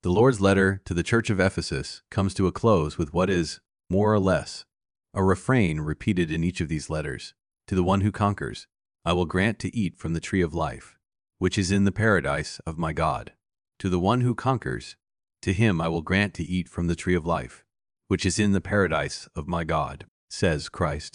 The Lord's letter to the church of Ephesus comes to a close with what is, more or less, a refrain repeated in each of these letters. To the one who conquers, I will grant to eat from the tree of life, which is in the paradise of my God. To the one who conquers, to him I will grant to eat from the tree of life, which is in the paradise of my God, says Christ.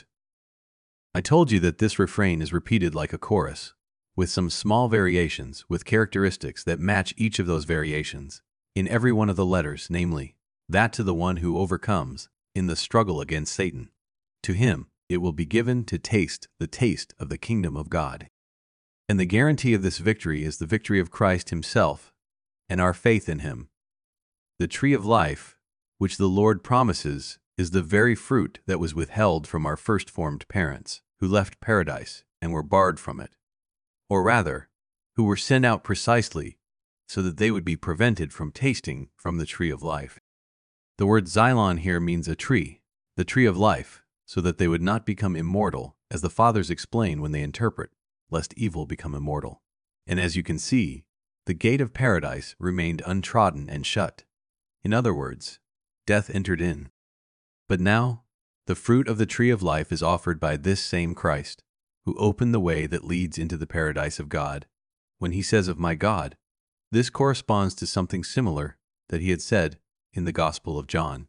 I told you that this refrain is repeated like a chorus, with some small variations, with characteristics that match each of those variations in every one of the letters, namely, that to the one who overcomes in the struggle against Satan. To him it will be given to taste the taste of the kingdom of God. And the guarantee of this victory is the victory of Christ himself and our faith in him. The tree of life, which the Lord promises, is the very fruit that was withheld from our first-formed parents, who left paradise and were barred from it. Or rather, who were sent out precisely so that they would be prevented from tasting from the tree of life. The word Xylon here means a tree, the tree of life, so that they would not become immortal, as the fathers explain when they interpret, lest evil become immortal. And as you can see, the gate of paradise remained untrodden and shut. In other words, death entered in. But now, the fruit of the tree of life is offered by this same Christ, who opened the way that leads into the paradise of God. When he says of my God, this corresponds to something similar that he had said in the Gospel of John.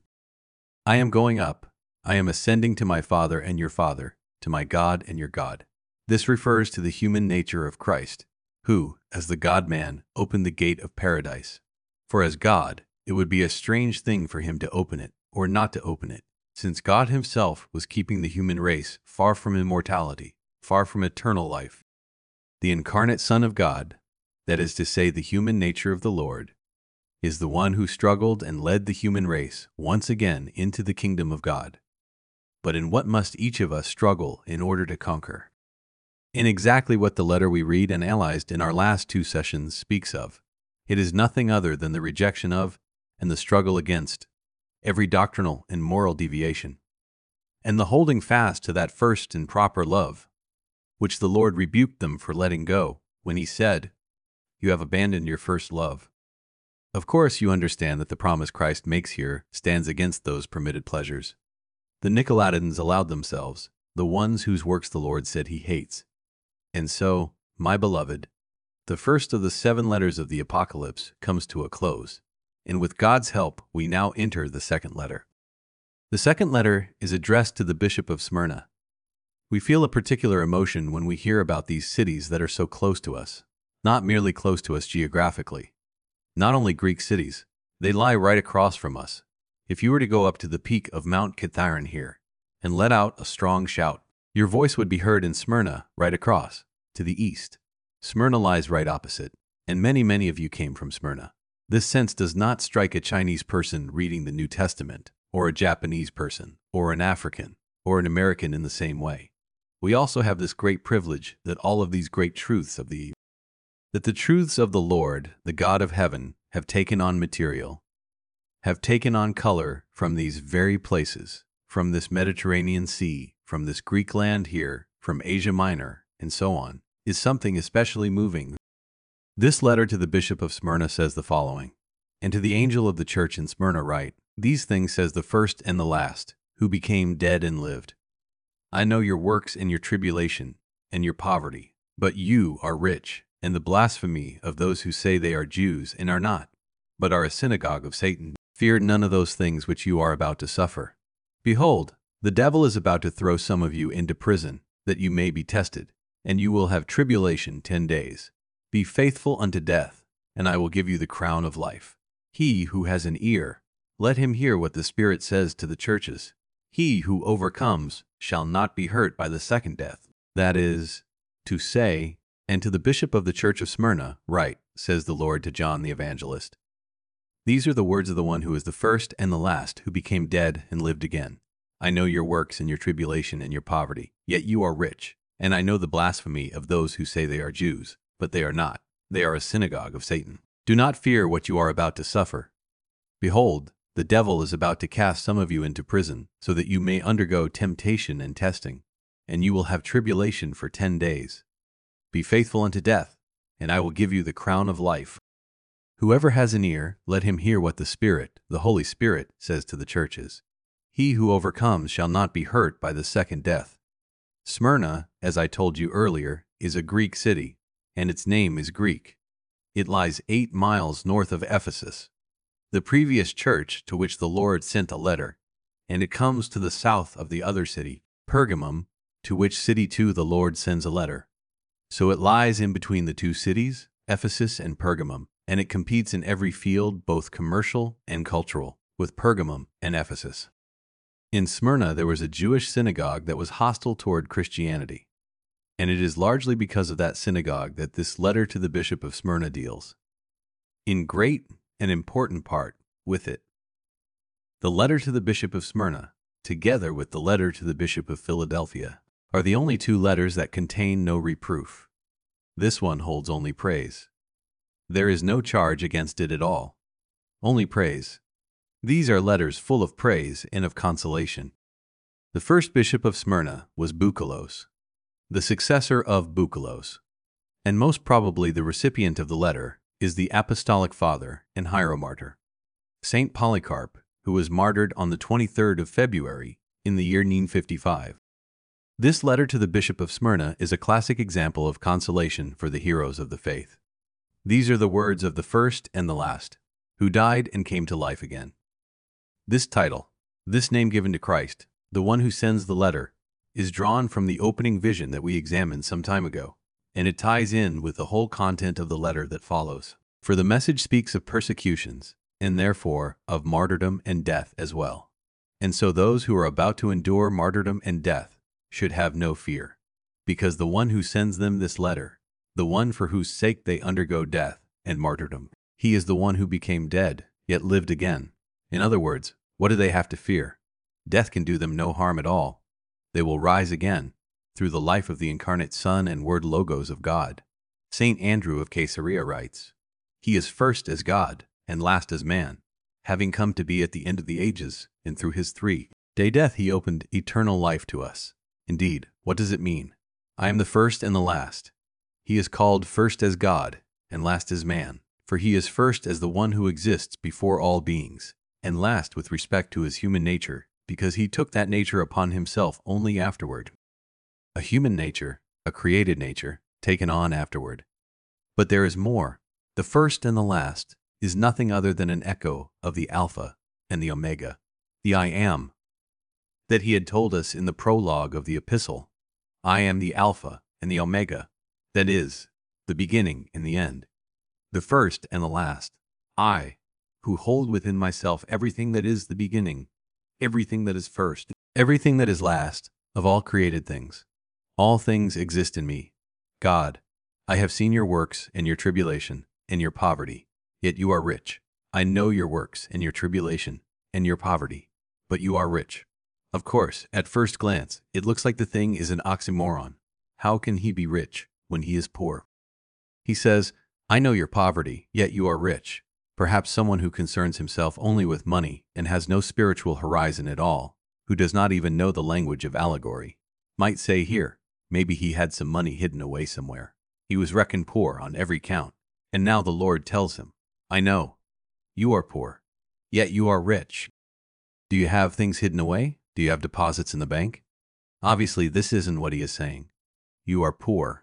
I am going up, I am ascending to my Father and your Father, to my God and your God. This refers to the human nature of Christ, who, as the God-man, opened the gate of paradise. For as God, it would be a strange thing for him to open it, or not to open it, since God himself was keeping the human race far from immortality, far from eternal life. The incarnate Son of God, that is to say the human nature of the Lord, is the one who struggled and led the human race once again into the kingdom of God. But in what must each of us struggle in order to conquer? In exactly what the letter we read and analyzed in our last two sessions speaks of. It is nothing other than the rejection of and the struggle against every doctrinal and moral deviation, and the holding fast to that first and proper love, which the Lord rebuked them for letting go when he said, "You have abandoned your first love." Of course, you understand that the promise Christ makes here stands against those permitted pleasures. The Nicolaitans allowed themselves, the ones whose works the Lord said he hates. And so, my beloved, the first of the 7 letters of the Apocalypse comes to a close, and with God's help, we now enter the second letter. The second letter is addressed to the Bishop of Smyrna. We feel a particular emotion when we hear about these cities that are so close to us, not merely close to us geographically. Not only Greek cities, they lie right across from us. If you were to go up to the peak of Mount Kithaeron here and let out a strong shout, your voice would be heard in Smyrna right across, to the east. Smyrna lies right opposite, and many of you came from Smyrna. This sense does not strike a Chinese person reading the New Testament, or a Japanese person, or an African, or an American in the same way. We also have this great privilege that all of these great truths of the truths of the Lord, the God of heaven, have taken on material, have taken on color from these very places, from this Mediterranean Sea, from this Greek land here, from Asia Minor, and so on, is something especially moving. This letter to the Bishop of Smyrna says the following, and to the angel of the church in Smyrna write, these things says the first and the last, who became dead and lived. I know your works and your tribulation and your poverty, but you are rich, and the blasphemy of those who say they are Jews and are not, but are a synagogue of Satan. Fear none of those things which you are about to suffer. Behold, the devil is about to throw some of you into prison, that you may be tested, and you will have tribulation 10 days. Be faithful unto death, and I will give you the crown of life. He who has an ear, let him hear what the Spirit says to the churches. He who overcomes shall not be hurt by the second death. That is to say, and to the bishop of the church of Smyrna, write, says the Lord to John the evangelist. These are the words of the one who is the first and the last, who became dead and lived again. I know your works and your tribulation and your poverty, yet you are rich. And I know the blasphemy of those who say they are Jews, but they are not. They are a synagogue of Satan. Do not fear what you are about to suffer. Behold, the devil is about to cast some of you into prison, so that you may undergo temptation and testing, and you will have tribulation for 10 days. Be faithful unto death, and I will give you the crown of life. Whoever has an ear, let him hear what the Spirit, the Holy Spirit, says to the churches. He who overcomes shall not be hurt by the second death. Smyrna, as I told you earlier, is a Greek city, and its name is Greek. It lies 8 miles north of Ephesus, the previous church to which the Lord sent a letter, and it comes to the south of the other city, Pergamum, to which city too the Lord sends a letter. So it lies in between the two cities, Ephesus and Pergamum, and it competes in every field, both commercial and cultural, with Pergamum and Ephesus. In Smyrna there was a Jewish synagogue that was hostile toward Christianity, and it is largely because of that synagogue that this letter to the Bishop of Smyrna deals, in great and important part, with it. The letter to the Bishop of Smyrna, together with the letter to the Bishop of Philadelphia, are the only 2 letters that contain no reproof. This one holds only praise. There is no charge against it at all. Only praise. These are letters full of praise and of consolation. The first bishop of Smyrna was Boukolos, the successor of Boukolos, and most probably the recipient of the letter is the apostolic father and hieromartyr, Saint Polycarp, who was martyred on the 23rd of February in the year 955. This letter to the Bishop of Smyrna is a classic example of consolation for the heroes of the faith. These are the words of the first and the last, who died and came to life again. This title, this name given to Christ, the one who sends the letter, is drawn from the opening vision that we examined some time ago, and it ties in with the whole content of the letter that follows. For the message speaks of persecutions, and therefore of martyrdom and death as well. And so those who are about to endure martyrdom and death should have no fear, because the one who sends them this letter, the one for whose sake they undergo death and martyrdom, he is the one who became dead, yet lived again. In other words, what do they have to fear? Death can do them no harm at all. They will rise again, through the life of the incarnate Son and Word Logos of God. St. Andrew of Caesarea writes, "He is first as God, and last as man, having come to be at the end of the ages, and through his 3-day death he opened eternal life to us." Indeed, what does it mean? I am the first and the last. He is called first as God, and last as man, for he is first as the one who exists before all beings, and last with respect to his human nature, because he took that nature upon himself only afterward. A human nature, a created nature, taken on afterward. But there is more. The first and the last is nothing other than an echo of the Alpha and the Omega, the I Am, that he had told us in the prologue of the epistle. I am the Alpha and the Omega, that is, the beginning and the end, the first and the last. I, who hold within myself everything that is the beginning, everything that is first, everything that is last, of all created things. All things exist in me. God, I have seen your works and your tribulation and your poverty, yet you are rich. I know your works and your tribulation and your poverty, but you are rich. Of course, at first glance, it looks like the thing is an oxymoron. How can he be rich when he is poor? He says, I know your poverty, yet you are rich. Perhaps someone who concerns himself only with money and has no spiritual horizon at all, who does not even know the language of allegory, might say here, maybe he had some money hidden away somewhere. He was reckoned poor on every count, and now the Lord tells him, I know, you are poor, yet you are rich. Do you have things hidden away? Do you have deposits in the bank? Obviously, this isn't what he is saying. You are poor.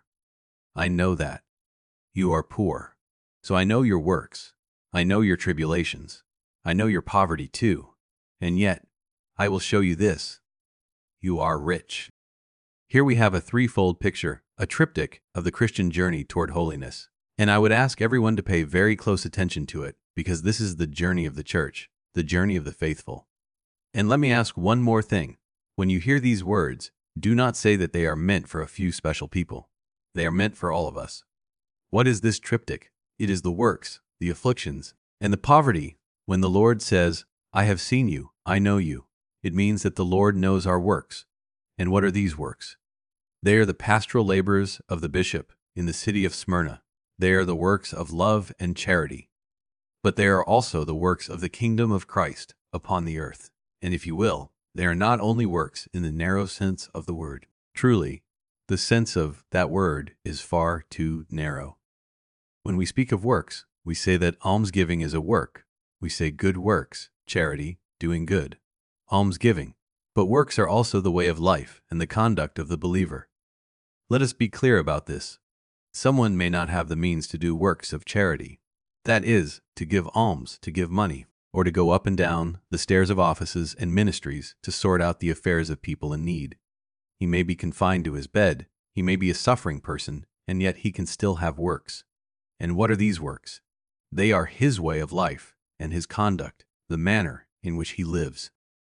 I know that. You are poor. So I know your works. I know your tribulations. I know your poverty too. And yet, I will show you this. You are rich. Here we have a threefold picture, a triptych of the Christian journey toward holiness. And I would ask everyone to pay very close attention to it, because this is the journey of the church, the journey of the faithful. And let me ask one more thing. When you hear these words, do not say that they are meant for a few special people. They are meant for all of us. What is this triptych? It is the works, the afflictions, and the poverty. When the Lord says, I have seen you, I know you, it means that the Lord knows our works. And what are these works? They are the pastoral labors of the bishop in the city of Smyrna. They are the works of love and charity. But they are also the works of the kingdom of Christ upon the earth. And if you will, they are not only works in the narrow sense of the word. Truly, the sense of that word is far too narrow. When we speak of works, We say that almsgiving is a work. We say good works, charity, doing good, almsgiving. But works are also the way of life and the conduct of the believer. Let us be clear about this. Someone may not have the means to do works of charity. That is, to give alms, to give money, or to go up and down the stairs of offices and ministries to sort out the affairs of people in need. He may be confined to his bed, he may be a suffering person, and yet he can still have works. And what are these works? They are his way of life and his conduct, the manner in which he lives.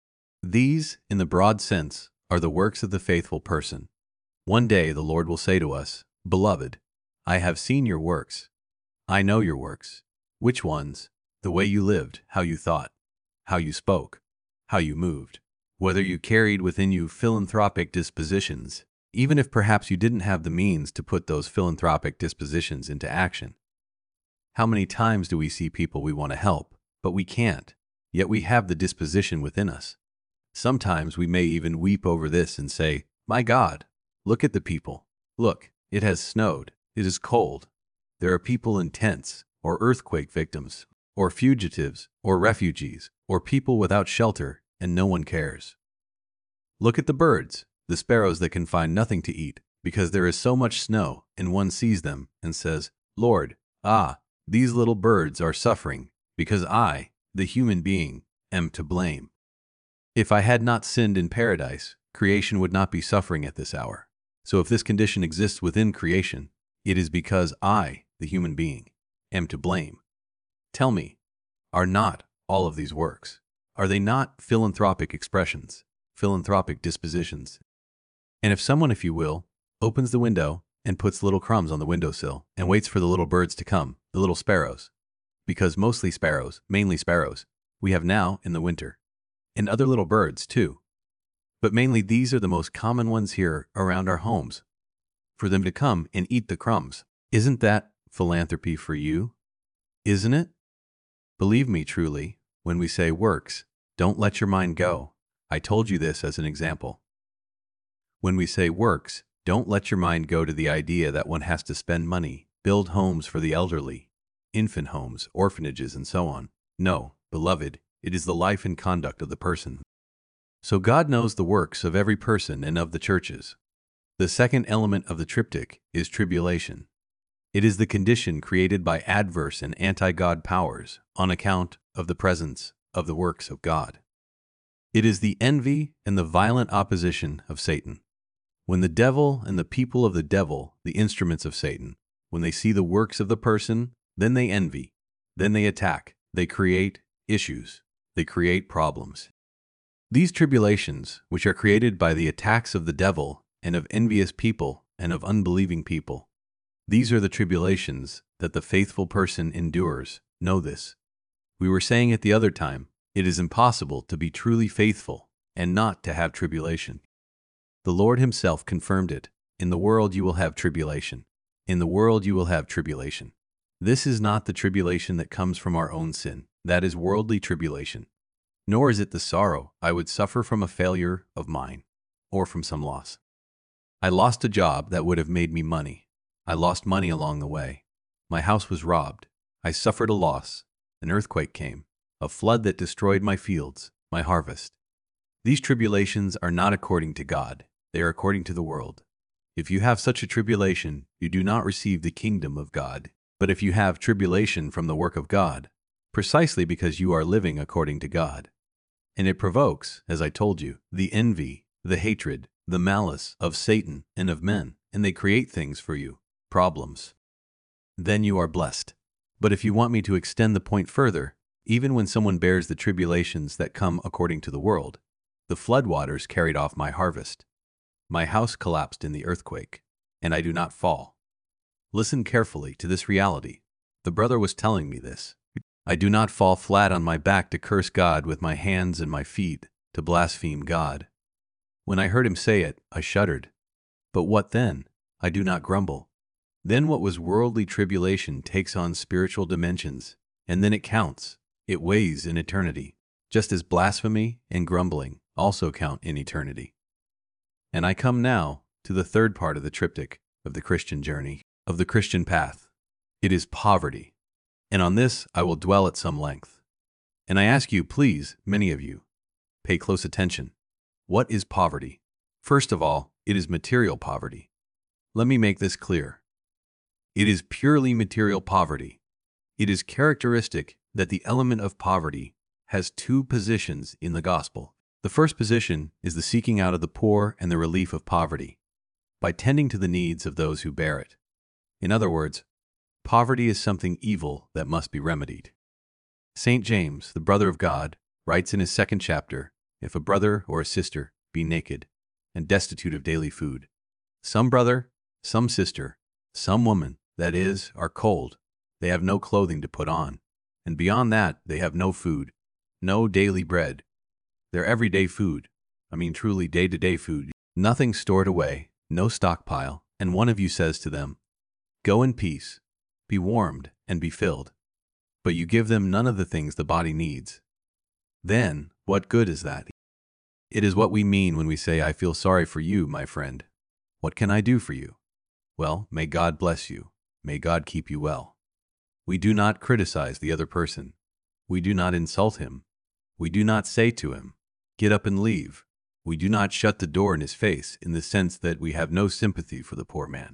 These, in the broad sense, are the works of the faithful person. One day the Lord will say to us, "Beloved, I have seen your works. I know your works." Which ones? The way you lived, how you thought, how you spoke, how you moved, whether you carried within you philanthropic dispositions, even if perhaps you didn't have the means to put those philanthropic dispositions into action. How many times do we see people we want to help, but we can't, yet we have the disposition within us? Sometimes we may even weep over this and say, "My God, look at the people. Look, it has snowed. It is cold. There are people in tents, or earthquake victims, or fugitives, or refugees, or people without shelter, and no one cares. Look at the birds, the sparrows that can find nothing to eat, because there is so much snow, and one sees them and says, 'Lord, these little birds are suffering, because I, the human being, am to blame.' If I had not sinned in paradise, creation would not be suffering at this hour. So if this condition exists within creation, it is because I, the human being, am to blame. Tell me, are not all of these works? Are they not philanthropic expressions, philanthropic dispositions? And if someone, if you will, opens the window and puts little crumbs on the windowsill and waits for the little birds to come, the little sparrows, because mainly sparrows, we have now in the winter, and other little birds too. But mainly these are the most common ones here around our homes, for them to come and eat the crumbs. Isn't that philanthropy for you? Isn't it? Believe me truly, when we say works, don't let your mind go. I told you this as an example. When we say works, don't let your mind go to the idea that one has to spend money, build homes for the elderly, infant homes, orphanages, and so on. No, beloved, it is the life and conduct of the person. So God knows the works of every person and of the churches. The second element of the triptych is tribulation. It is the condition created by adverse and anti-God powers on account of the presence of the works of God. It is the envy and the violent opposition of Satan. When the devil and the people of the devil, the instruments of Satan, when they see the works of the person, then they envy, then they attack, they create issues, they create problems. These tribulations, which are created by the attacks of the devil and of envious people and of unbelieving people, these are the tribulations that the faithful person endures. Know this. We were saying it the other time, it is impossible to be truly faithful and not to have tribulation. The Lord himself confirmed it. In the world you will have tribulation. In the world you will have tribulation. This is not the tribulation that comes from our own sin. That is worldly tribulation. Nor is it the sorrow I would suffer from a failure of mine, or from some loss. I lost a job that would have made me money. I lost money along the way. My house was robbed. I suffered a loss. An earthquake came, a flood that destroyed my fields, my harvest. These tribulations are not according to God. They are according to the world. If you have such a tribulation, you do not receive the kingdom of God. But if you have tribulation from the work of God, precisely because you are living according to God, and it provokes, as I told you, the envy, the hatred, the malice of Satan and of men, and they create things for you, problems, then you are blessed. But if you want me to extend the point further, even when someone bears the tribulations that come according to the world, the floodwaters carried off my harvest. My house collapsed in the earthquake, and I do not fall. Listen carefully to this reality. The brother was telling me this. I do not fall flat on my back to curse God with my hands and my feet, to blaspheme God. When I heard him say it, I shuddered. But what then? I do not grumble. Then what was worldly tribulation takes on spiritual dimensions, and then it counts. It weighs in eternity, just as blasphemy and grumbling also count in eternity. And I come now to the third part of the triptych of the Christian journey, of the Christian path. It is poverty. And on this I will dwell at some length. And I ask you, please, many of you, pay close attention. What is poverty? First of all, it is material poverty. Let me make this clear. It is purely material poverty. It is characteristic that the element of poverty has two positions in the gospel. The first position is the seeking out of the poor and the relief of poverty, by tending to the needs of those who bear it. In other words, poverty is something evil that must be remedied. St. James, the brother of God, writes in his second chapter, "If a brother or a sister be naked and destitute of daily food, some brother, some sister, some woman, that is, are cold, they have no clothing to put on, and beyond that they have no food, no daily bread." Their everyday food, truly day-to-day food, nothing stored away, no stockpile, and one of you says to them, "Go in peace, be warmed, and be filled." But you give them none of the things the body needs. Then, what good is that? It is what we mean when we say, "I feel sorry for you, my friend. What can I do for you?" Well, may God bless you. May God keep you well. We do not criticize the other person. We do not insult him. We do not say to him, "Get up and leave." We do not shut the door in his face in the sense that we have no sympathy for the poor man.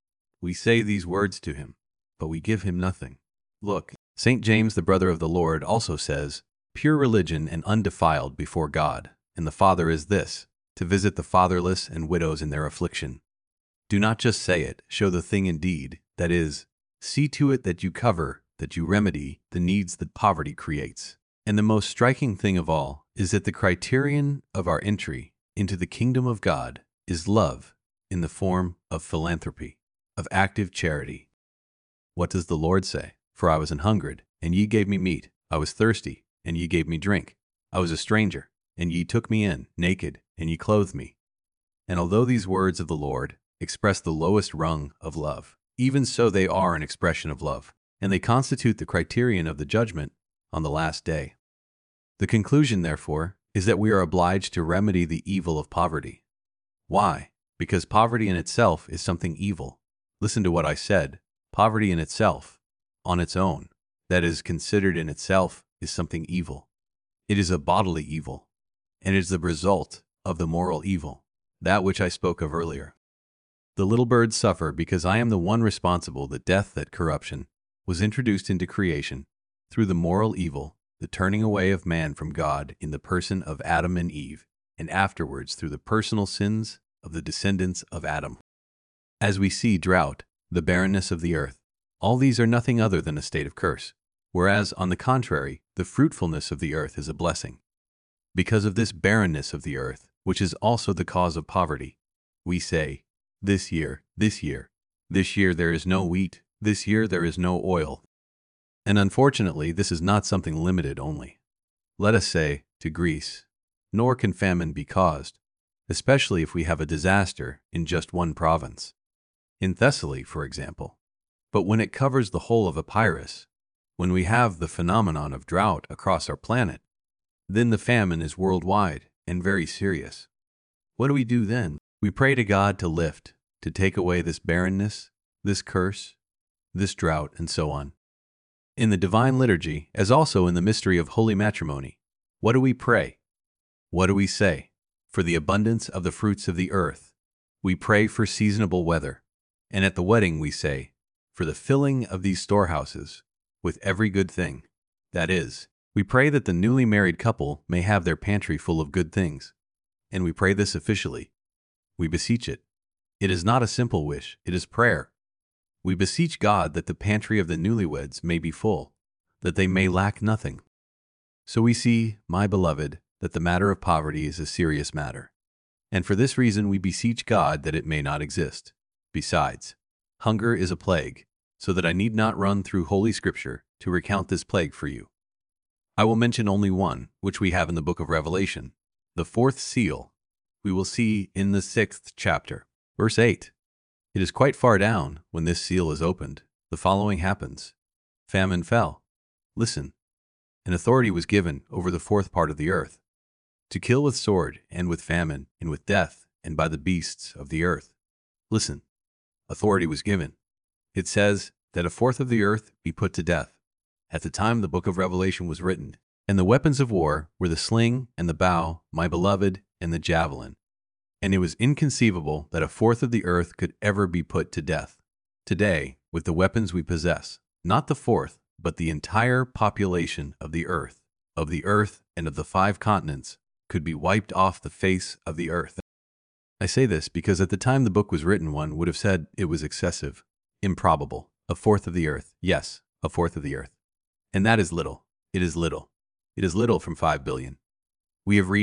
We say these words to him, but we give him nothing. Look, St. James, the brother of the Lord, also says, "Pure religion and undefiled before God and the Father is this, to visit the fatherless and widows in their affliction." Do not just say it, show the thing in deed, that is, see to it that you cover, that you remedy the needs that poverty creates. And the most striking thing of all is that the criterion of our entry into the kingdom of God is love in the form of philanthropy, of active charity. What does the Lord say? "For I was an hungered, and ye gave me meat. I was thirsty, and ye gave me drink. I was a stranger, and ye took me in, naked, and ye clothed me." And although these words of the Lord express the lowest rung of love, even so they are an expression of love, and they constitute the criterion of the judgment on the last day. The conclusion, therefore, is that we are obliged to remedy the evil of poverty. Why? Because poverty in itself is something evil. Listen to what I said. Poverty in itself, on its own, that is considered in itself, is something evil. It is a bodily evil, and it is the result of the moral evil, that which I spoke of earlier. The little birds suffer because I am the one responsible that death, that corruption, was introduced into creation through the moral evil, the turning away of man from God in the person of Adam and Eve, and afterwards through the personal sins of the descendants of Adam. As we see, drought, the barrenness of the earth, all these are nothing other than a state of curse, whereas, on the contrary, the fruitfulness of the earth is a blessing. Because of this barrenness of the earth, which is also the cause of poverty, we say, this year there is no wheat, this year there is no oil. And unfortunately, this is not something limited only, let us say, to Greece. Nor can famine be caused, especially if we have a disaster in just one province. In Thessaly, for example. But when it covers the whole of Epirus, when we have the phenomenon of drought across our planet, then the famine is worldwide and very serious. What do we do then? We pray to God to lift, to take away this barrenness, this curse, this drought, and so on. In the Divine Liturgy, as also in the mystery of Holy Matrimony, what do we pray? What do we say? For the abundance of the fruits of the earth. We pray for seasonable weather. And at the wedding we say, for the filling of these storehouses with every good thing. That is, we pray that the newly married couple may have their pantry full of good things. And we pray this officially. We beseech it. It is not a simple wish, it is prayer. We beseech God that the pantry of the newlyweds may be full, that they may lack nothing. So we see, my beloved, that the matter of poverty is a serious matter. And for this reason we beseech God that it may not exist. Besides, hunger is a plague, so that I need not run through Holy Scripture to recount this plague for you. I will mention only one, which we have in the book of Revelation, the fourth seal. We will see in the 6th chapter, verse 8. It is quite far down when this seal is opened. The following happens. Famine fell. Listen. An authority was given over the fourth part of the earth, to kill with sword and with famine and with death and by the beasts of the earth. Listen. Authority was given. It says that a fourth of the earth be put to death. at the time the book of Revelation was written. And the weapons of war were the sling and the bow, my beloved, and the javelin. And it was inconceivable that a fourth of the earth could ever be put to death. Today, with the weapons we possess, not the fourth, but the entire population of the earth and of the 5 continents, could be wiped off the face of the earth. I say this because at the time the book was written, one would have said it was excessive, improbable, a fourth of the earth. Yes, a fourth of the earth. And that is little. It is little. It is little from 5 billion. We have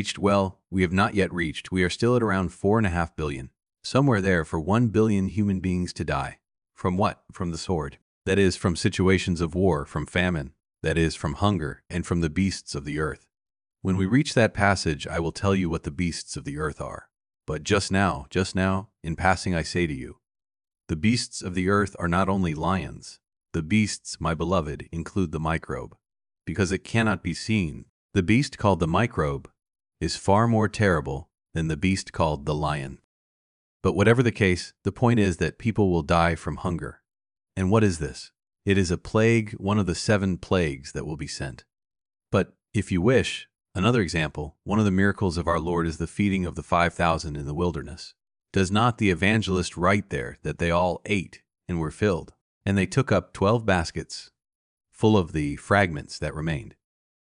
not yet reached. We are still at around 4.5 billion. Somewhere there for 1 billion human beings to die. From what? From the sword. That is, from situations of war, from famine. That is, from hunger, and from the beasts of the earth. When we reach that passage, I will tell you what the beasts of the earth are. But just now, in passing I say to you, the beasts of the earth are not only lions. The beasts, my beloved, include the microbe, because it cannot be seen. The beast called the microbe is far more terrible than the beast called the lion. But whatever the case, the point is that people will die from hunger. And what is this? It is a plague, one of the 7 plagues that will be sent. But if you wish, another example, one of the miracles of our Lord is the feeding of the 5,000 in the wilderness. Does not the evangelist write there that they all ate and were filled? And they took up 12 baskets full of the fragments that remained.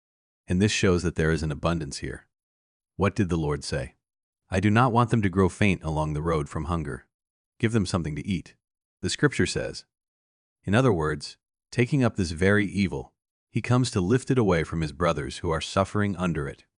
And this shows that there is an abundance here. What did the Lord say? I do not want them to grow faint along the road from hunger. Give them something to eat. The scripture says. In other words, taking up this very evil, he comes to lift it away from his brothers who are suffering under it.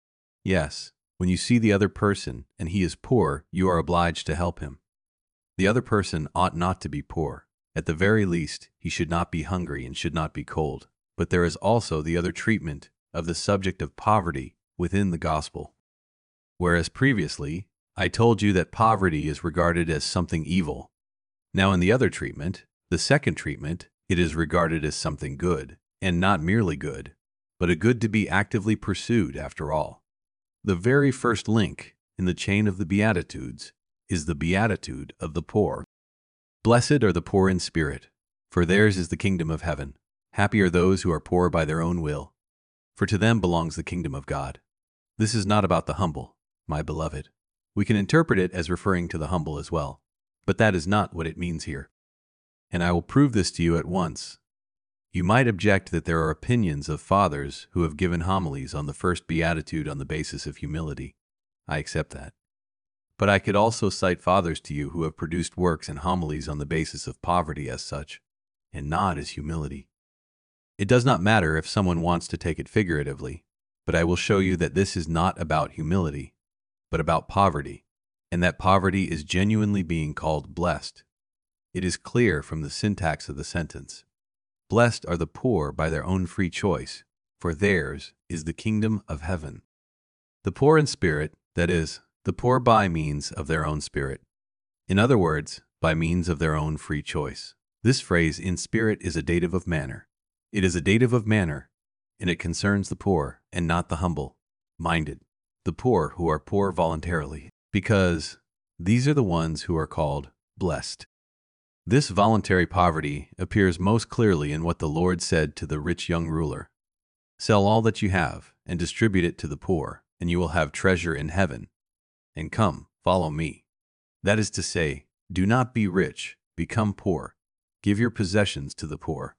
Yes, when you see the other person and he is poor, you are obliged to help him. The other person ought not to be poor. At the very least, he should not be hungry and should not be cold. But there is also the other treatment of the subject of poverty within the gospel. Whereas previously, I told you that poverty is regarded as something evil. Now in the other treatment, the second treatment, it is regarded as something good, and not merely good, but a good to be actively pursued after all. The very first link in the chain of the Beatitudes is the beatitude of the poor. Blessed are the poor in spirit, for theirs is the kingdom of heaven. Happy are those who are poor by their own will, for to them belongs the kingdom of God. This is not about the humble, my beloved. We can interpret it as referring to the humble as well, but that is not what it means here. And I will prove this to you at once. You might object that there are opinions of fathers who have given homilies on the first beatitude on the basis of humility. I accept that. But I could also cite fathers to you who have produced works and homilies on the basis of poverty as such, and not as humility. It does not matter if someone wants to take it figuratively, but I will show you that this is not about humility, but about poverty, and that poverty is genuinely being called blessed. It is clear from the syntax of the sentence. Blessed are the poor by their own free choice, for theirs is the kingdom of heaven. The poor in spirit, that is, the poor by means of their own spirit. In other words, by means of their own free choice. This phrase, in spirit, is a dative of manner. It is a dative of manner, and it concerns the poor and not the humble-minded, the poor who are poor voluntarily, because these are the ones who are called blessed. This voluntary poverty appears most clearly in what the Lord said to the rich young ruler. Sell all that you have and distribute it to the poor, and you will have treasure in heaven. And come, follow me. That is to say, do not be rich, become poor. Give your possessions to the poor.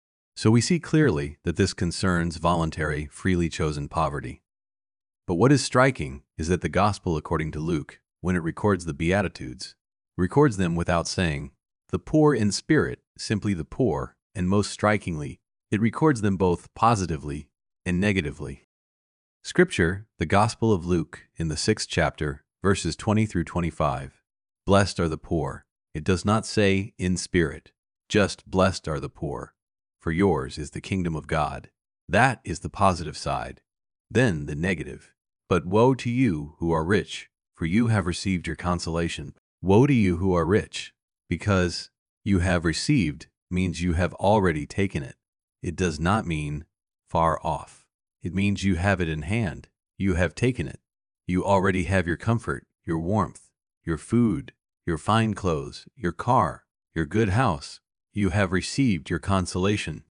So we see clearly that this concerns voluntary, freely chosen poverty. But what is striking is that the Gospel according to Luke, when it records the Beatitudes, records them without saying, the poor in spirit, simply the poor, and most strikingly, it records them both positively and negatively. Scripture, the Gospel of Luke, in the 6th chapter, verses 20 through 25. Blessed are the poor. It does not say in spirit, just blessed are the poor, for yours is the kingdom of God. That is the positive side. Then the negative. But woe to you who are rich, for you have received your consolation. Woe to you who are rich, because you have received means you have already taken it. It does not mean far off. It means you have it in hand. You have taken it. You already have your comfort, your warmth, your food, your fine clothes, your car, your good house. You have received your consolation.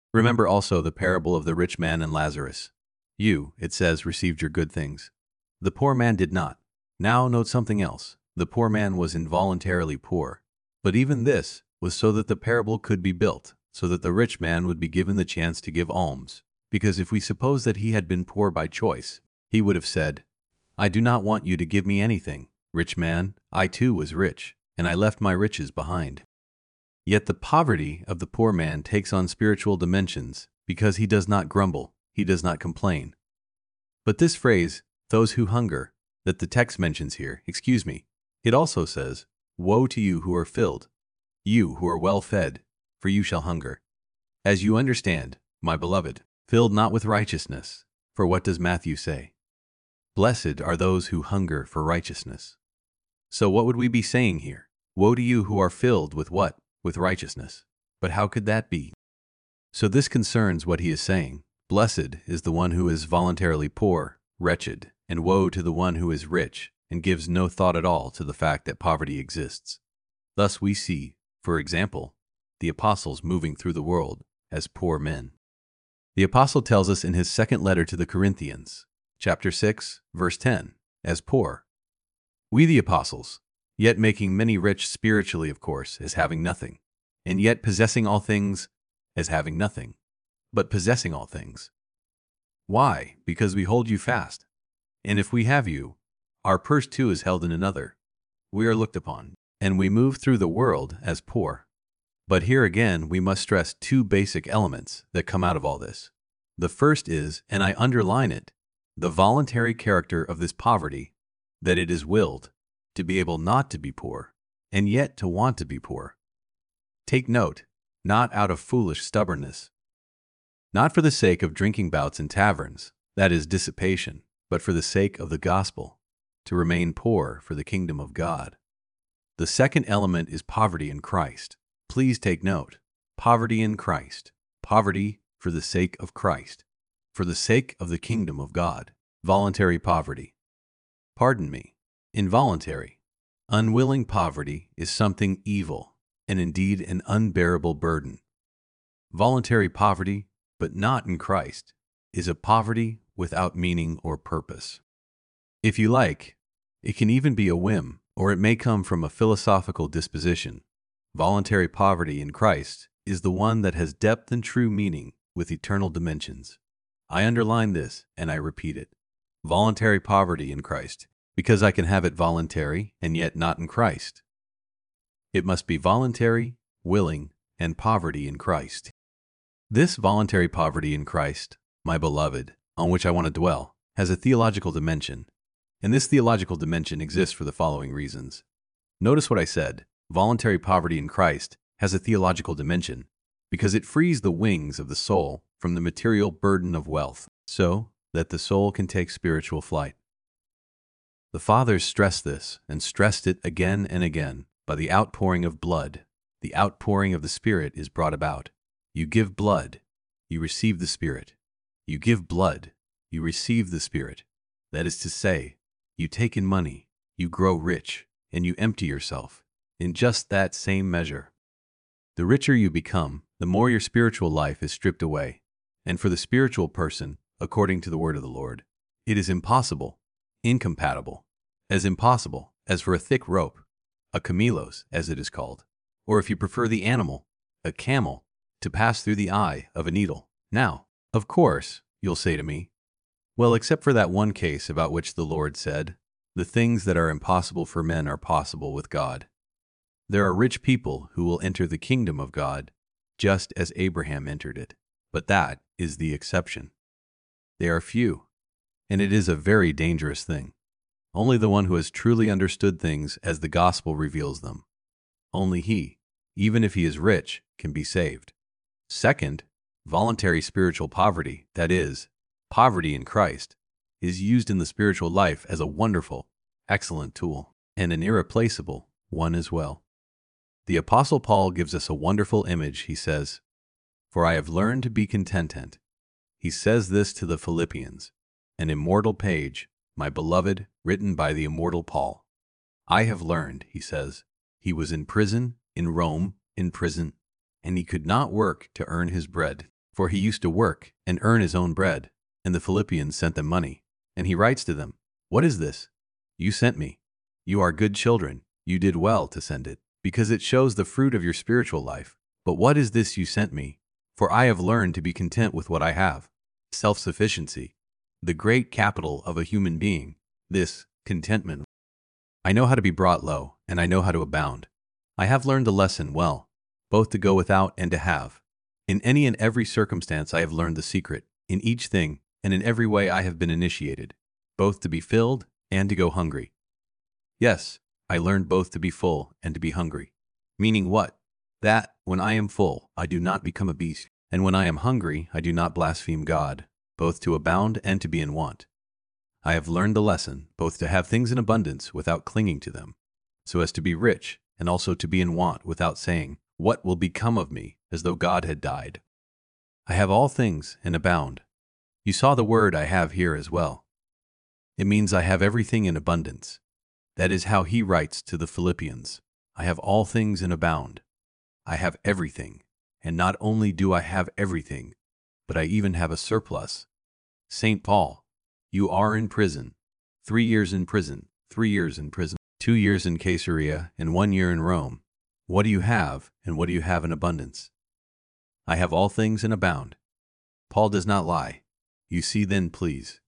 Remember also the parable of the rich man and Lazarus. You, it says, received your good things. The poor man did not. Now note something else. The poor man was involuntarily poor. But even this was so that the parable could be built, so that the rich man would be given the chance to give alms. Because if we suppose that he had been poor by choice, he would have said, I do not want you to give me anything, rich man, I too was rich, and I left my riches behind. Yet the poverty of the poor man takes on spiritual dimensions, because he does not grumble, he does not complain. But this phrase, those who hunger, that the text mentions here, it also says, woe to you who are filled, you who are well fed, for you shall hunger. As you understand, my beloved, filled not with righteousness, for what does Matthew say? Blessed are those who hunger for righteousness. So what would we be saying here? Woe to you who are filled with what? With righteousness. But how could that be? So this concerns what he is saying. Blessed is the one who is voluntarily poor, wretched, and woe to the one who is rich and gives no thought at all to the fact that poverty exists. Thus we see, for example, the apostles moving through the world as poor men. The apostle tells us in his second letter to the Corinthians, chapter 6, verse 10, as poor. We the apostles, yet making many rich spiritually, of course, as having nothing, and yet possessing all things as having nothing, but possessing all things. Why? Because we hold you fast. And if we have you, our purse too is held in another. We are looked upon, and we move through the world as poor. But here again we must stress two basic elements that come out of all this. The first is, and I underline it, the voluntary character of this poverty, that it is willed to be able not to be poor, and yet to want to be poor. Take note, not out of foolish stubbornness, not for the sake of drinking bouts in taverns, that is dissipation, but for the sake of the gospel, to remain poor for the kingdom of God. The second element is poverty in Christ. Please take note, poverty in Christ, poverty for the sake of Christ, for the sake of the kingdom of God, voluntary poverty. Pardon me, involuntary, unwilling poverty is something evil, and indeed an unbearable burden. Voluntary poverty, but not in Christ, is a poverty without meaning or purpose. If you like, it can even be a whim, or it may come from a philosophical disposition. Voluntary poverty in Christ is the one that has depth and true meaning with eternal dimensions. I underline this, and I repeat it. Voluntary poverty in Christ, because I can have it voluntary and yet not in Christ. It must be voluntary, willing, and poverty in Christ. This voluntary poverty in Christ, my beloved, on which I want to dwell, has a theological dimension, and this theological dimension exists for the following reasons. Notice what I said. Voluntary poverty in Christ has a theological dimension because it frees the wings of the soul from the material burden of wealth so that the soul can take spiritual flight. The fathers stressed this and stressed it again and again. By the outpouring of blood, the outpouring of the Spirit is brought about. You give blood, you receive the Spirit. You give blood, you receive the Spirit. That is to say, you take in money, you grow rich, and you empty yourself in just that same measure. The richer you become, the more your spiritual life is stripped away. And for the spiritual person, according to the word of the Lord, it is impossible, incompatible, as impossible as for a thick rope, a camelos, as it is called, or if you prefer the animal, a camel, to pass through the eye of a needle. Now, of course, you'll say to me, well, except for that one case about which the Lord said, the things that are impossible for men are possible with God. There are rich people who will enter the kingdom of God, just as Abraham entered it. But that is the exception. They are few, and it is a very dangerous thing. Only the one who has truly understood things as the gospel reveals them. Only he, even if he is rich, can be saved. Second, voluntary spiritual poverty, that is, poverty in Christ, is used in the spiritual life as a wonderful, excellent tool, and an irreplaceable one as well. The Apostle Paul gives us a wonderful image. He says, "For I have learned to be contented." He says this to the Philippians, an immortal page, my beloved, written by the immortal Paul. I have learned, he says. He was in prison, in Rome, in prison, and he could not work to earn his bread, for he used to work and earn his own bread, and the Philippians sent them money. And he writes to them, "What is this? You sent me. You are good children. You did well to send it, because it shows the fruit of your spiritual life. But what is this you sent me? For I have learned to be content with what I have." Self-sufficiency, the great capital of a human being, this contentment. I know how to be brought low, and I know how to abound. I have learned the lesson well, both to go without and to have. In any and every circumstance I have learned the secret, in each thing, and in every way I have been initiated, both to be filled and to go hungry. Yes, I learned both to be full and to be hungry. Meaning what? That, when I am full, I do not become a beast, and when I am hungry, I do not blaspheme God, both to abound and to be in want. I have learned the lesson, both to have things in abundance without clinging to them, so as to be rich, and also to be in want without saying, "What will become of me?" as though God had died. I have all things and abound. You saw the word I have here as well. It means I have everything in abundance. That is how he writes to the Philippians. I have all things and abound. I have everything. And not only do I have everything, but I even have a surplus. St. Paul, you are in prison. 3 years in prison, 3 years in prison, 2 years in Caesarea, and 1 year in Rome. What do you have, and what do you have in abundance? I have all things and abound. Paul does not lie. You see then, please.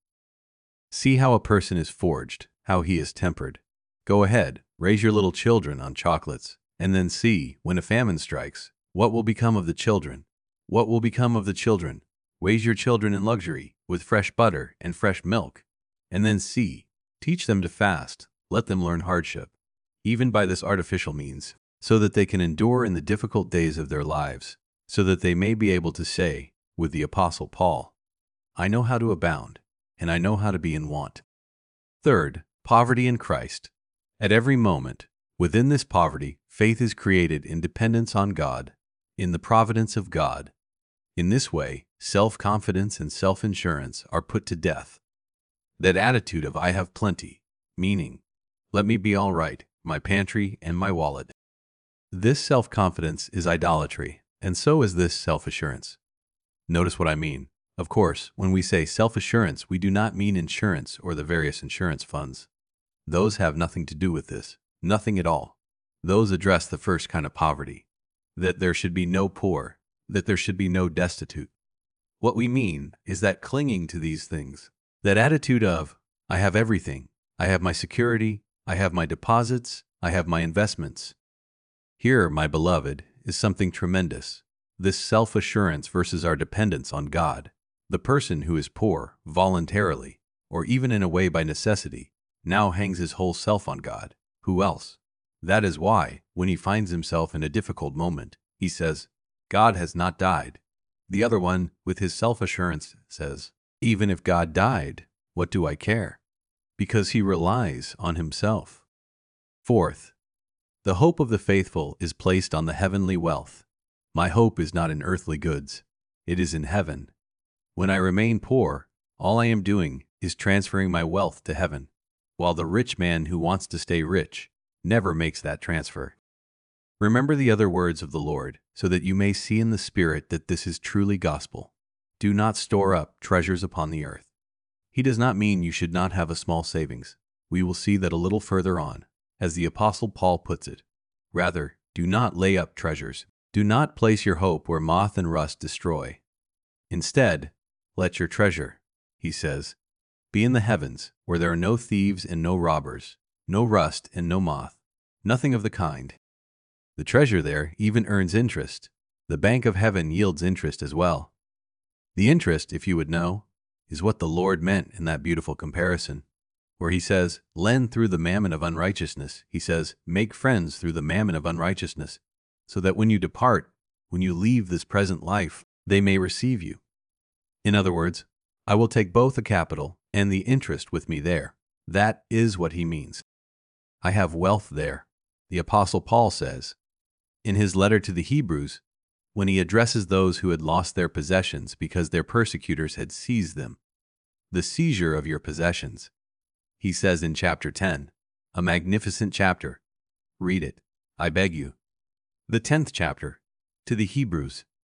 See how a person is forged, how he is tempered. Go ahead, raise your little children on chocolates, and then see, when a famine strikes, what will become of the children? What will become of the children? Raise your children in luxury, with fresh butter and fresh milk. And then see, teach them to fast, let them learn hardship, even by this artificial means, so that they can endure in the difficult days of their lives, so that they may be able to say, with the Apostle Paul, I know how to abound, and I know how to be in want. Third, poverty in Christ. At every moment, within this poverty, faith is created in dependence on God, in the providence of God. In this way, self-confidence and self-insurance are put to death. That attitude of I have plenty, meaning, let me be all right, my pantry and my wallet. This self-confidence is idolatry, and so is this self-assurance. Notice what I mean. Of course, when we say self-assurance, we do not mean insurance or the various insurance funds. Those have nothing to do with this, nothing at all. Those address the first kind of poverty, that there should be no poor, that there should be no destitute. What we mean is that clinging to these things, that attitude of, I have everything, I have my security, I have my deposits, I have my investments. Here, my beloved, is something tremendous. This self-assurance versus our dependence on God. The person who is poor, voluntarily, or even in a way by necessity, now hangs his whole self on God. Who else? That is why, when he finds himself in a difficult moment, he says, God has not died. The other one, with his self-assurance, says, even if God died, what do I care? Because he relies on himself. Fourth, the hope of the faithful is placed on the heavenly wealth. My hope is not in earthly goods. It is in heaven. When I remain poor, all I am doing is transferring my wealth to heaven, while the rich man who wants to stay rich never makes that transfer. Remember the other words of the Lord, so that you may see in the Spirit that this is truly gospel. Do not store up treasures upon the earth. He does not mean you should not have a small savings. We will see that a little further on, as the Apostle Paul puts it. Rather, do not lay up treasures. Do not place your hope where moth and rust destroy. Instead, let your treasure, he says, be in the heavens, where there are no thieves and no robbers, no rust and no moth, nothing of the kind. The treasure there even earns interest. The bank of heaven yields interest as well. The interest, if you would know, is what the Lord meant in that beautiful comparison, where he says, lend through the mammon of unrighteousness. He says, make friends through the mammon of unrighteousness, so that when you depart, when you leave this present life, they may receive you. In other words, I will take both the capital and the interest with me there. That is what he means. I have wealth there, the Apostle Paul says. In his letter to the Hebrews, when he addresses those who had lost their possessions because their persecutors had seized them, the seizure of your possessions, he says in chapter 10, a magnificent chapter. Read it, I beg you. The 10th chapter, to the Hebrews.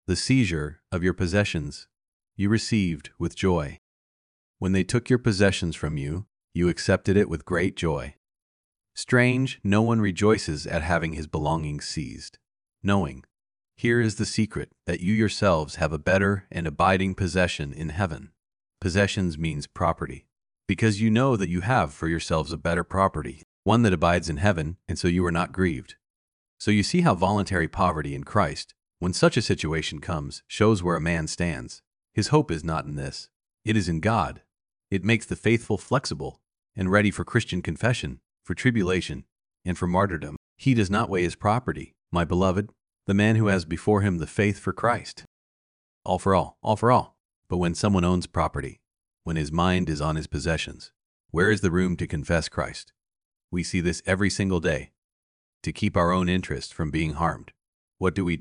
The seizure of your possessions you received with joy. When they took your possessions from you, you accepted it with great joy. Strange, no one rejoices at having his belongings seized, knowing, here is the secret, that you yourselves have a better and abiding possession in heaven. Possessions means property, because you know that you have for yourselves a better property, one that abides in heaven, and so you are not grieved. So you see how voluntary poverty in Christ, when such a situation comes, shows where a man stands. His hope is not in this. It is in God. It makes the faithful flexible and ready for Christian confession, for tribulation, and for martyrdom. He does not weigh his property, my beloved, the man who has before him the faith for Christ. All for all, all for all. But when someone owns property, when his mind is on his possessions, where is the room to confess Christ? We see this every single day. To keep our own interest from being harmed, what do?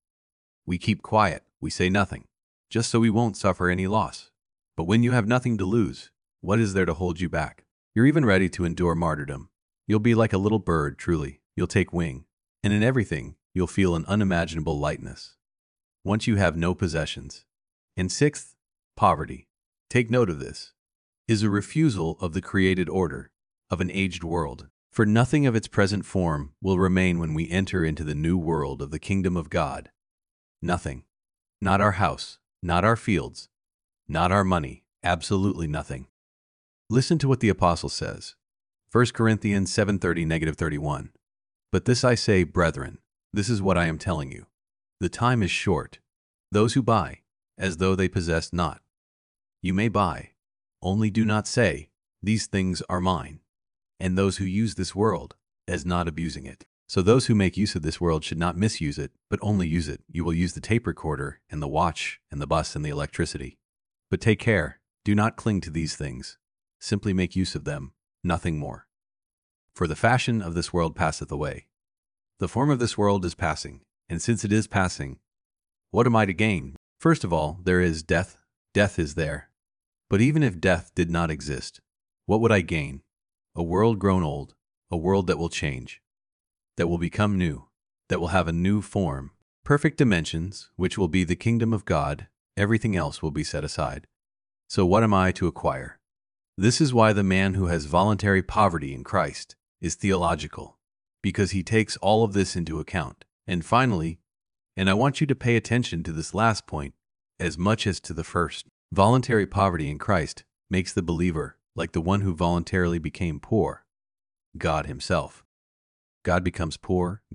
We keep quiet, we say nothing, just so we won't suffer any loss. But when you have nothing to lose, what is there to hold you back? You're even ready to endure martyrdom. You'll be like a little bird, truly. You'll take wing, and in everything, you'll feel an unimaginable lightness. Once you have no possessions. And sixth, poverty. Take note of this. Is a refusal of the created order of an aged world. For nothing of its present form will remain when we enter into the new world of the kingdom of God. Nothing. Not our house, not our fields, not our money, absolutely nothing. Listen to what the apostle says. 1 Corinthians 7:30-31. But this I say, brethren, this is what I am telling you. The time is short. Those who buy, as though they possessed not. You may buy, only do not say, these things are mine. And those who use this world, as not abusing it. So those who make use of this world should not misuse it, but only use it. You will use the tape recorder, and the watch, and the bus, and the electricity. But take care, do not cling to these things. Simply make use of them, nothing more. For the fashion of this world passeth away. The form of this world is passing, and since it is passing, what am I to gain? First of all, there is death. Death is there. But even if death did not exist, what would I gain? A world grown old, a world that will change, that will become new, that will have a new form, perfect dimensions, which will be the kingdom of God. Everything else will be set aside. So what am I to acquire? This is why the man who has voluntary poverty in Christ is theological, because he takes all of this into account. And finally, and I want you to pay attention to this last point as much as to the first, voluntary poverty in Christ makes the believer like the one who voluntarily became poor, God himself. God becomes poor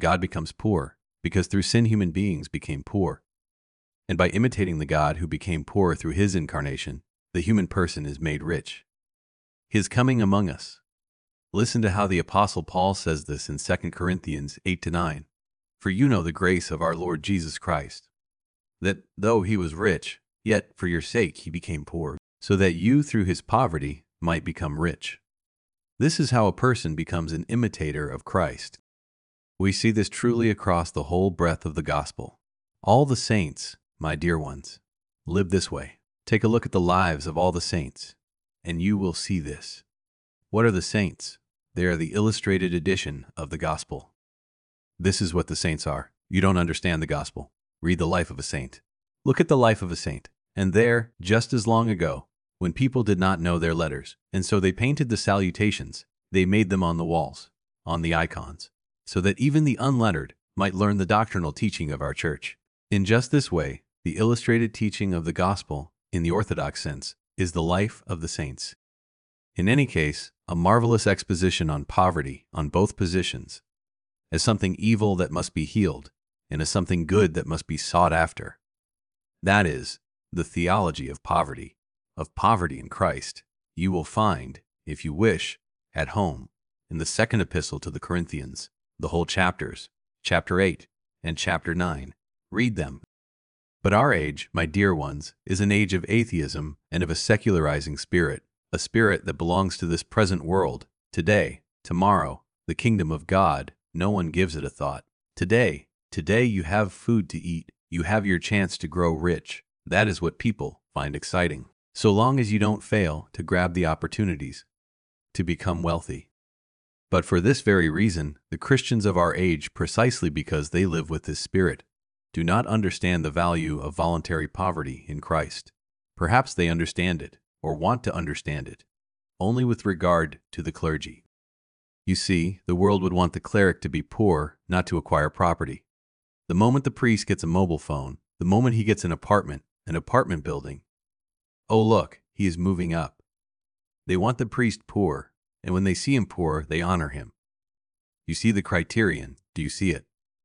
because through sin human beings became poor. And by imitating the God who became poor through his incarnation, the human person is made rich. His coming among us. Listen to how the Apostle Paul says this in 2 Corinthians 8-9. For you know the grace of our Lord Jesus Christ, that though he was rich, yet for your sake he became poor, so that you through his poverty might become rich. This is how a person becomes an imitator of Christ. We see this truly across the whole breadth of the gospel. All the saints, my dear ones, live this way. Take a look at the lives of all the saints, and you will see this. What are the saints? They are the illustrated edition of the gospel. This is what the saints are. You don't understand the gospel. Read the life of a saint. Look at the life of a saint. And there, just as long ago, when people did not know their letters, and so they painted the salutations, they made them on the walls, on the icons, so that even the unlettered might learn the doctrinal teaching of our church. In just this way, the illustrated teaching of the gospel, in the orthodox sense, is the life of the saints. In any case, a marvelous exposition on poverty on both positions, as something evil that must be healed, and as something good that must be sought after. That is, the theology of poverty in Christ, you will find, if you wish, at home, in the second epistle to the Corinthians, the whole chapters, chapter 8 and chapter 9. Read them. But our age, my dear ones, is an age of atheism and of a secularizing spirit, a spirit that belongs to this present world. Today, tomorrow, the kingdom of God, no one gives it a thought. Today you have food to eat. You have your chance to grow rich. That is what people find exciting. So long as you don't fail to grab the opportunities to become wealthy. But for this very reason, the Christians of our age, precisely because they live with this spirit, do not understand the value of voluntary poverty in Christ. Perhaps they understand it, or want to understand it, only with regard to the clergy. You see, the world would want the cleric to be poor, not to acquire property. The moment the priest gets a mobile phone, the moment he gets an apartment building, oh look, he is moving up. They want the priest poor, and when they see him poor, they honor him. You see the criterion, do you see it?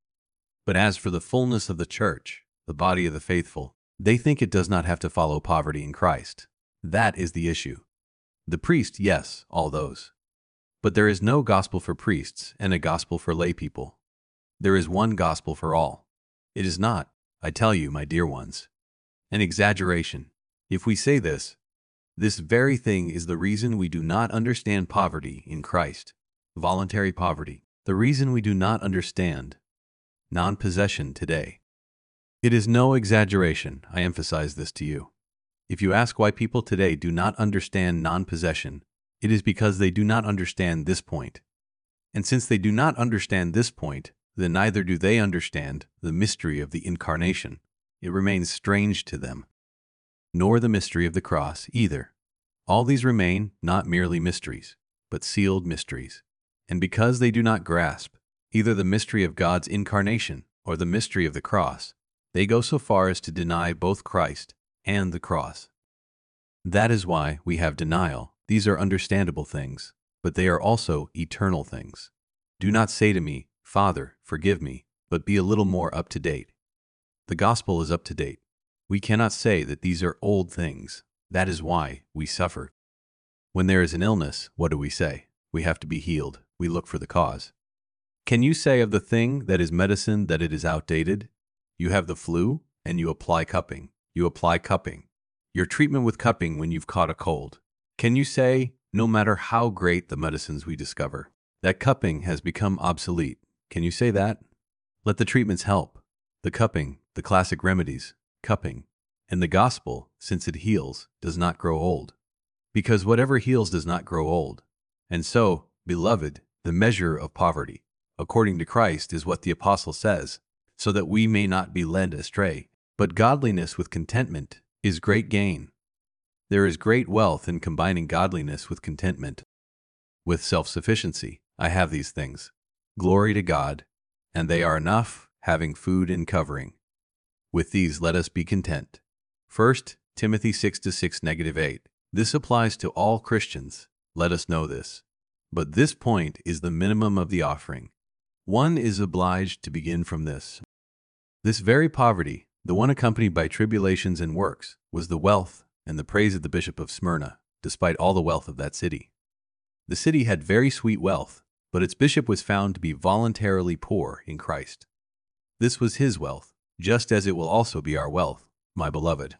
But as for the fullness of the church, the body of the faithful, they think it does not have to follow poverty in Christ. That is the issue. The priest, yes, all those. But there is no gospel for priests and a gospel for lay people. There is one gospel for all. It is not, I tell you, my dear ones, an exaggeration. If we say this very thing is the reason we do not understand poverty in Christ, voluntary poverty, the reason we do not understand non-possession today. It is no exaggeration, I emphasize this to you. If you ask why people today do not understand non-possession, it is because they do not understand this point. And since they do not understand this point, then neither do they understand the mystery of the Incarnation. It remains strange to them. Nor the mystery of the cross either. All these remain not merely mysteries, but sealed mysteries. And because they do not grasp either the mystery of God's incarnation or the mystery of the cross, they go so far as to deny both Christ and the cross. That is why we have denial. These are understandable things, but they are also eternal things. Do not say to me, Father, forgive me, but be a little more up to date. The gospel is up to date. We cannot say that these are old things. That is why we suffer. When there is an illness, what do we say? We have to be healed. We look for the cause. Can you say of the thing that is medicine that it is outdated? You have the flu, and you apply cupping. You apply cupping. Your treatment with cupping when you've caught a cold. Can you say, no matter how great the medicines we discover, that cupping has become obsolete? Can you say that? Let the treatments help. The cupping, the classic remedies, cupping, and the gospel, since it heals, does not grow old. Because whatever heals does not grow old. And so, beloved, the measure of poverty, according to Christ, is what the apostle says, so that we may not be led astray. But godliness with contentment is great gain. There is great wealth in combining godliness with contentment. With self-sufficiency, I have these things. Glory to God, and they are enough, having food and covering. With these let us be content. 1 Timothy 6:6-8. This applies to all Christians. Let us know this. But this point is the minimum of the offering. One is obliged to begin from this. This very poverty, the one accompanied by tribulations and works, was the wealth and the praise of the bishop of Smyrna, despite all the wealth of that city. The city had very sweet wealth, but its bishop was found to be voluntarily poor in Christ. This was his wealth, just as it will also be our wealth, my beloved.